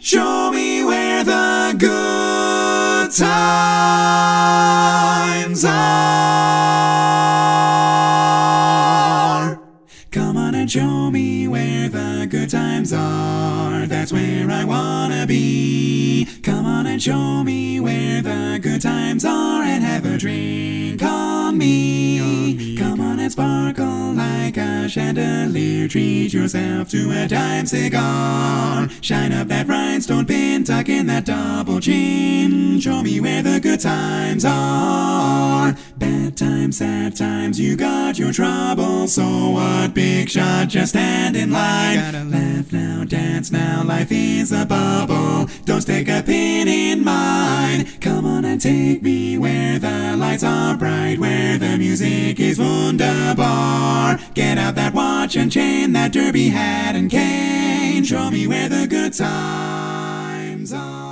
Show me where the good times are. Come on and show me where the good times are. That's where I wanna be. Come on and show me where the good times are, and have a drink on me. Come on and sparkle like a chandelier. Treat yourself to a dime cigar. Shine up that rhinestone pin, tuck in that double chin. Show me where the good times are. Bad times, sad times, you got your trouble. So what, big shot, just stand in line. Gotta laugh now, dance now, life is a bubble. Don't stick a pin in mine. Come on and take me where the lights are bright, where the music is wunderbar. Get out that watch and chain, that derby hat and cane. Show me where the good times are.